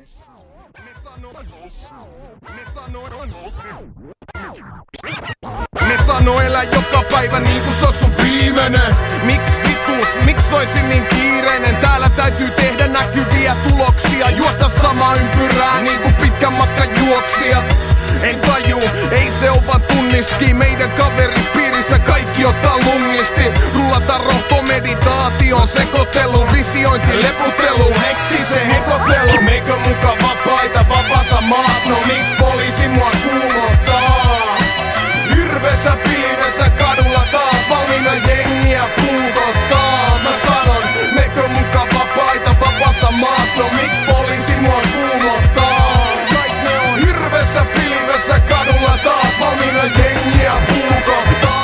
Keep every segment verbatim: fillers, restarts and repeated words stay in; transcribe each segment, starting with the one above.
Ne sano elä joka päivä niinku se on sun viimeinen. Miks vitus, miks oisin niin kiireinen? Täällä täytyy tehdä näkyviä tuloksia. Juosta samaa ympyrää niinku pitkän matkan juoksijat. En taju, ei se oo vaan tunniski. Meidän kaveripiirissä kaikki ottaa lungisti. Rullata rohto meditaation sekoittelu. Visiointi, leputelu, hektisen hekotelu. Meikö muka vapaita vapaassa maas? No miks poliisi mua kuumottaa? Hirvessä pilivessä kadulla taas valmiina jengiä puukottaa. Mä sanon, meikö muka vapaita vapaassa maas? No miks poliisi mua kuumottaa? Hirvessä pilivessä kadulla taas valmiina jengiä puukottaa.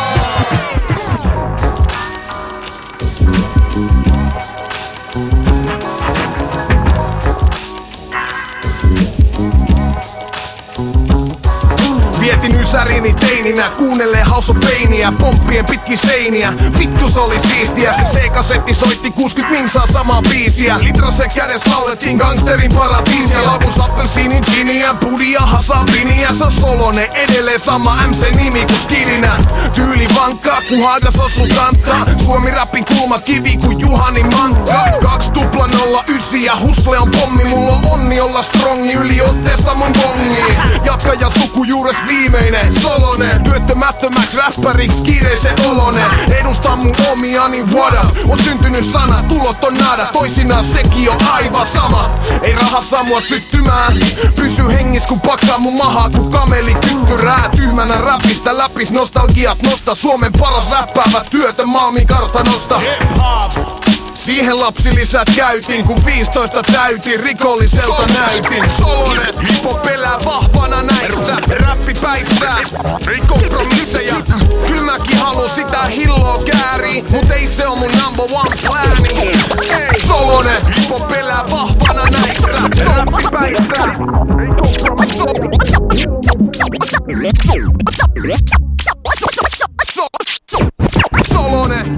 Vietin ysärini teininä, kuunnelle House of Painia, pomppien pitkin seiniä. Vittu se oli siistiä, se C-kasetti soitti kuusikymmentä minsaa samaa biisiä. Litrasen kädessä laulettiin gangsterin paratiisia. Laukus appelsiinin giniä, budia, hasabinia. Se on Solonen, edelleen sama M C nimi ku skidinä. Tyyli vankkaa, ku haagas ossu kantaa. Suomi rappin kulma kivi ku Juhani Mankka. Kaks tupla nolla ysi ja husle on pommi. Mulla on onni olla strongi, yli otteessa mun bongi. Jatka ja suku juures viimeinen Solonen, työttömättömäks räppäriksi kiireisen olonen. Edustan mun omiani, what up? On syntynyt sana, tulot on nada. Toisinaan sekin on aivan sama. Ei raha saa mua syttymään. Pysy hengis kun pakkaa mun mahaa kun kameli kyttyrää. Tyhmänä räpistä läpis nostalgiat nosta. Suomen paras räppäävä työtön Malmin kartanosta. Hip-hop. Siihen lapsilisät käytin, kun viisitoista täytin, rikolliselta näytin. Solonen, hip-hop elää vahvana näissä, räppi päissä, ei kompromisseja. Kyl mäkin haluun sitä hilloa käärii, mut ei se on mun number one plani. Ei, Solonen, hip-hop elää vahvana näissä, räppi päissä, ei kompromisseja. Solonen.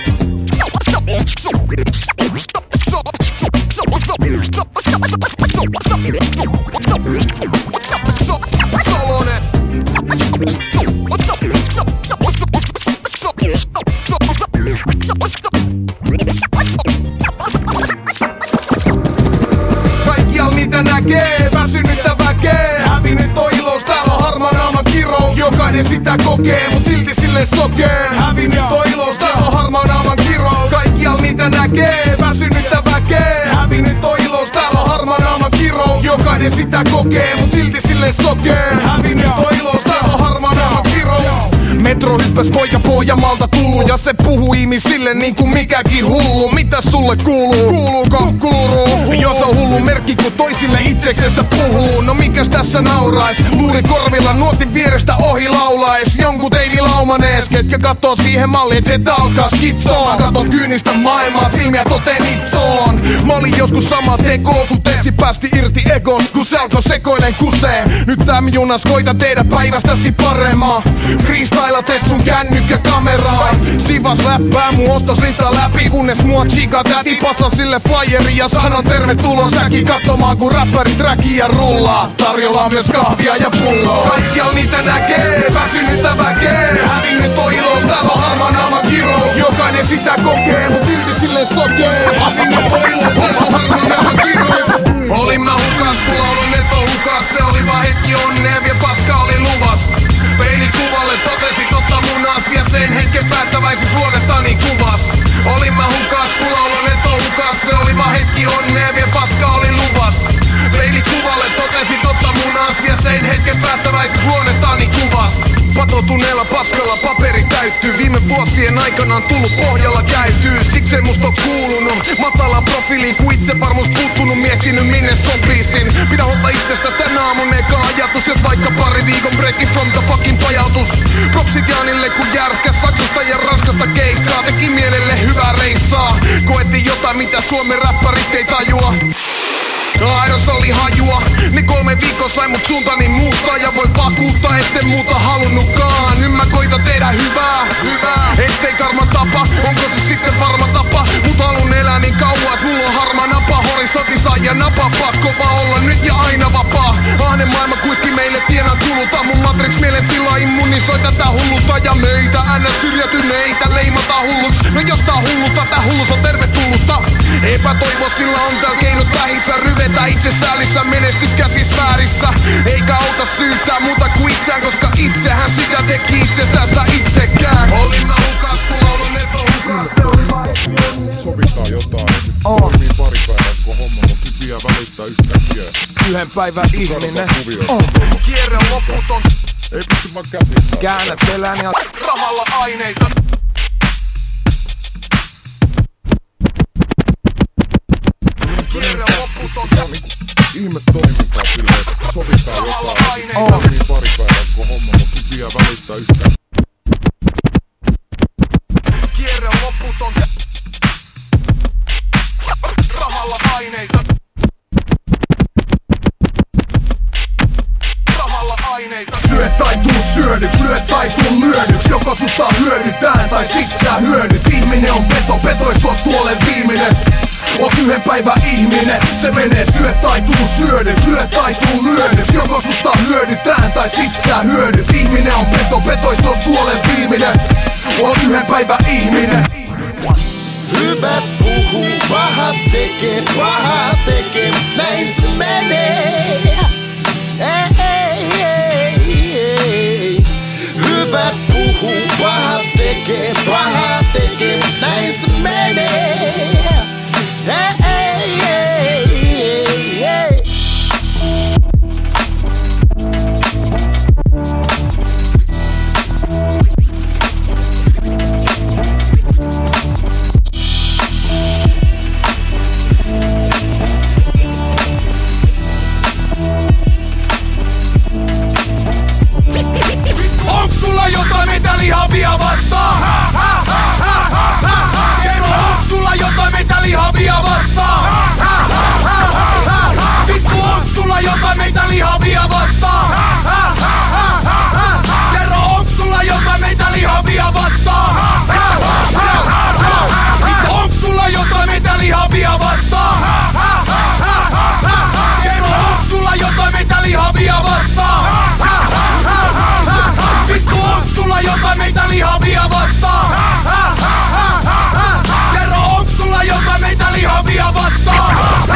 Kaikkial niitä näkee, väsynyttä väkee. Hävinnyt on ilous, täällä on harmaa naaman kirous. Jokainen sitä kokee, mut silti sille sokee. Hävinnyt on ilous, täällä on harmaa naaman kirous. Kaikkial niitä näkee, väsynyttä väkee. Hävinnyt on ilous, täällä on harmaa naaman kirous. Jokainen sitä kokee, mut silti sille sokee. Hävinnyt on ilous, täällä on harmaa naaman kirous. Metro hyppäs poika Pohjanmaalta tullu. Ja se puhuu ihmisille niinku mikäkin hullu. Mitä sulle kuuluu? Kuuluuko kukkuluru? Jos on hullu merkki kun toisille itseksensä puhuu. No mikäs tässä naurais? Luuri korvilla nuotin vierestä ohi laulais. Jonkun teini laumanees, ketkä kattoo siihen malliin, se alkaa skitsoon. Katon kyynistä maailmaa, silmiä toteen itsoon. Mä olin joskus sama teko, kun tessi päästi irti egost. Kun se alkoi sekoilen kuseen. Nyt tää junas koita tehdä päivästäsi paremmaa. Freestylates sun kännykkä kameraa. Sivas läppää mun ostoslista läpi, kunnes mua chica täti passa sille flyeri. Ja sanon tervetuloa säkin katsomaan kun räppärit räkiä rullaa. Tarjolla on myös kahvia ja pulloa. Kaikkial niitä näkee, väsynyttä väkee. Hävinnyt on ilous, täällä on harmaa naaman kirous. Jokainen sitä kokee, mut silti sille sokee. Hävinnyt on ilous, täällä on harmaa naaman kirous. Olin mä hukas, kun laulun et on hukas. Se oli vaan hetki onnea, vie paska oli luvas. Peilikuvalle totesi totta mun asia. Sen hetken päättäväisyys luodettani kuvas. Olin mä hukas, kun laulun et on hukas. Se oli vaan hetki onnea, vie paska oli luvas. Peilikuvalle totesi totta mun asia. Sen hetken päättäväisyys luodettani kuvas. Patotuneella paskalla paperi täyttyy. Viime vuosien aikana on tullut pohjalla käytyy. Siksi musta on kuulunut matala profiiliin, kun itsevarmuus puuttunut. Miettinyt minne sopisin. Pidä huolta itsestä tän aamun eka ajatus. Jos vaikka pari viikon breaki from the fucking pajautus. Propsit Jaanille kun järkkäs Saksasta ja Ranskasta keikkaa. Teki mielelle hyvää reissaa. Koettiin jotain mitä Suomen räppärit ei tajua. Aidossa oli hajua, niin kolme viikkoa sai mut suuntani muuttaa. Ja voi vakuuttaa etten muuta halunnutkaan. Nyt mä koitan tehdä hyvää, hyvää. Ettei karma tapa, onko se sitten varma tapa. Mut halun elää niin kauan, et mulla on harma napa. Horisontissa ja ja napa, pakko vaan olla nyt ja aina vapaa. Ahnen maailma kuiski meille tienaa kuluta. Mun Matrix mielentila immunisoi tätä hulluta. Ja meitä ns syrjätyneitä leimataan hulluks. No jos tää hulluta, tää hullus on tervetullutta. Epätoivo sillä on tääl keinot vähissä. Ryvetä itse säälissä, menestys käsis väärissä. Eikä auta syyttää muuta kuin itseään, koska itsehän sitä teki itsestänsä itsekään. Olin mä hukas, kun laulun neto hukas. Sovitaan jotain ja sit oh. toimii pari päivää kun homma, mut sit vie välistä yhtäkkiä. Yhden päivän ihminen oh. Kierre on loputon. Ei pysty vaan käsittämään. Käännät selän ja rahalla aineita. Kierre on loputon. Ihme toimintaa silleen, että sovitaan jotain ja sit oh. toimii pari päivää kun homma, mut sit vie välistä yhtäkkiä. Kierre on loputon. Rahalla aineita. Rahalla aineita. Syö tai tuu syödyks, lyö tai tuu lyödyks. Joko susta hyödytään tai sit sä hyödyt. Ihminen on peto, petois suostu ole viimeinen. Oot yhden päivän ihminen, se menee syö tai tuu syödyks, lyö tai tuu lyödyks. Joko susta hyödytään tai sit sä hyödyt. Ihminen on peto, petois suostu ole viimeinen. Oot yhden päivän ihminen. Hyvät puhuu, pahat tekee, pahat tekee, näin se menee. Ei, ei, ei, ei. Hyvät puhuu, pahat tekee, pahat tekee, näin se menee. Ei, ei, ei, ei, ei. Onks sulla jotain meitä lihavia vastaan? Kerro, onks sulla jotain meitä lihavia vastaan? Vittu, onks sulla jotain meitä lihavia vastaan? Kerro, onks sulla jotain meitä lihavia vastaan? Vittu, onks sulla jotain meitä lihavia vastaan? Kerro, onks sulla jotain meitä lihavia vastaan? Vittu, onks sulla jotain meitä lihavia vastaan? Kerro, onks sulla jotain meitä lihavia vastaan?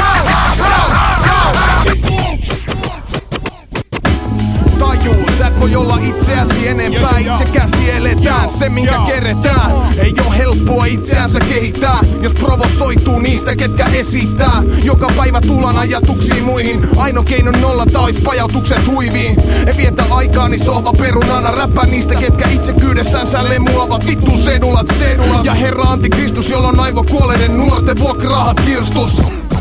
Tajuu, sä et voi olla itseäsi enempää. Itsekästi eletään, se minkä keretään. Ei oo helppoa itseänsä kehittää, jos provosoituu niistä ketkä esittää. Joka päivä tulan ajatuksiin muihin. Aino keino nollata ois pajautukset huiviin. Ei vietä aikaani sohva perunana. Räppää niistä ketkä itsekyydessään sälleen muovat. Vittu sedulat sedulat. Ja herra antikristus, jolla on aivokuolleiden nuorten vuokrahat kirstus.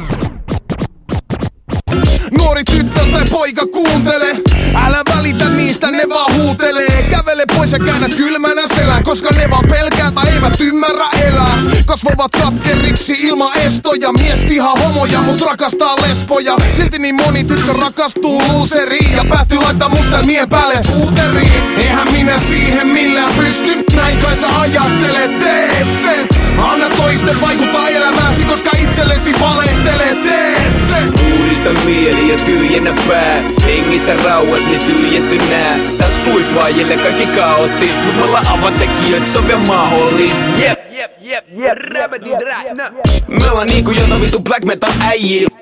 Nuori tyttö tai poika kuuntele, älä välitä niistä, ne vaan huutelee. Kävele pois ja käännä kylmänä selän, koska ne vaan pelkää tai eivät ymmärrä elää. Kasvavat katkeriksi ilman estoja. Mies vihaa homoja, mut rakastaa lesboja. Silti niin moni tyttö rakastuu luuseriin ja päätyy laittaa mustelmien päälle puuteriin. Eihän minä siihen millään pysty, näin kai sä ajattelet, tee sen. Anna toisten vaikuttaa elämääsi, koska itsellesi valehtelee, tee sen. Puhdista mieli ja tyhjennä pää. Hengitä rauhas, niin tyhjenty nää. Täs huippaajille kaikki kaoottist, mut me ollaan avantekijöit, se on vielä mahdollista. Jep, jep, jep, jep, räpädi räpnä. Me ollaan niinku jota vitu black metal äijil.